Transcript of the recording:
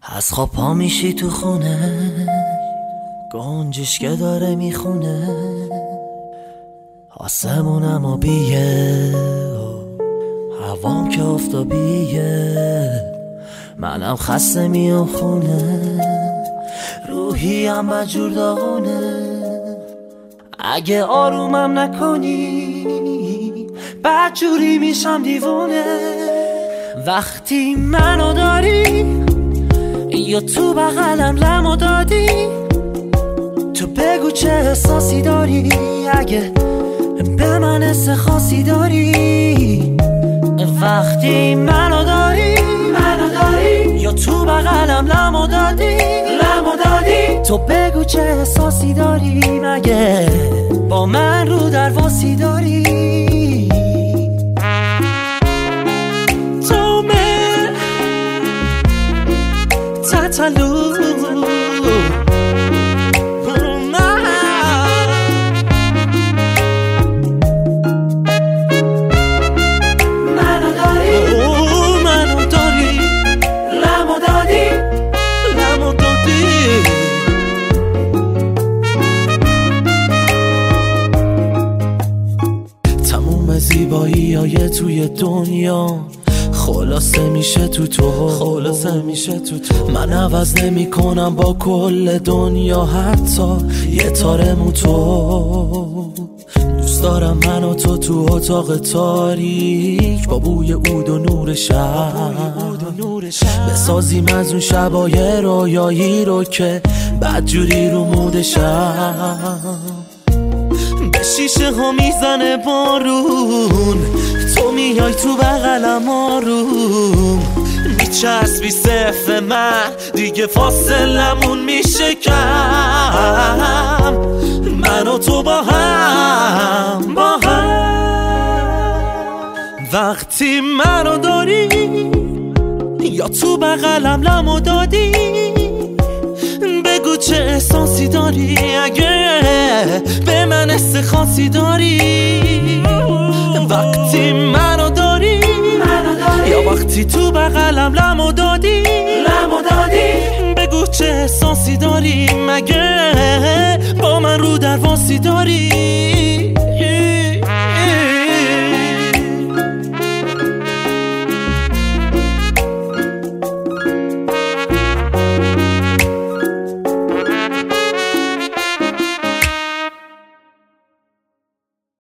از خواب پا میشی تو خونه، گنجش که داره میخونه، آسمونم آبیه، هوام که آفتابیه، منم خسته میام خونه، روحیم مجور داغونه. اگه آرومم نکنی بدجوری میشم دیوونه. وقتی منو داری یا تو بغلم لمو دادی، تو بگو چه احساسی داری، اگه به من حس خاصی داری. وقتی منو داری یا تو بغلم لمو دادی، تو بگو چه احساسی داری، مگه با من رو درواسی داری. تو من تتلو زیبایی های توی دنیا خلاصه میشه تو من عوض نمی کنم با کل دنیا، حتی یه تارمو تو. دوست دارم من و تو اتاق تاریک با بوی عود و نور شب، بسازیم از اون شبای رویایی رو که بدجوری رو مودشم. به شیشه ها میزنه بارون، تو میای تو بغلم آروم، میچسبی صفر من دیگه فاصلمون میشه کم. من و تو با هم وقتی منو داری یا تو بغلم لمو دادی، بگو چه احساسی داری، اگه به من حس خاصی داری. وقتی منو داری یا وقتی تو بغلم لمو دادی، بگو چه احساسی داری، مگه با من رو درواسی داری.